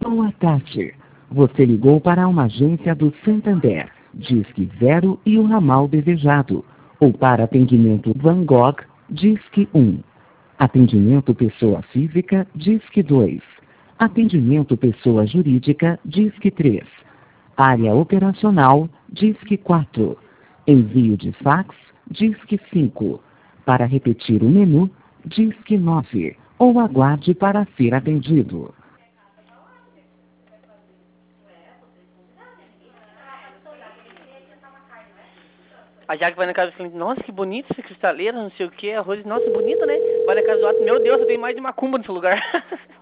Boa tarde. Você ligou para uma agência do Santander, Disque 0 e o ramal desejado. Ou para atendimento Van Gogh, Disque 1. Atendimento pessoa física, Disque 2. Atendimento pessoa jurídica, Disque 3. Área operacional, Disque 4. Envio de fax, Disque 5. Para repetir o menu, Disque 9. Ou aguarde para ser atendido. A Jaque vai na casa do cliente, nossa, que bonito essa cristaleira, não sei o que, arroz, nossa, bonito, né? Vai na casa do outro, meu Deus, eu tenho mais de macumba nesse lugar.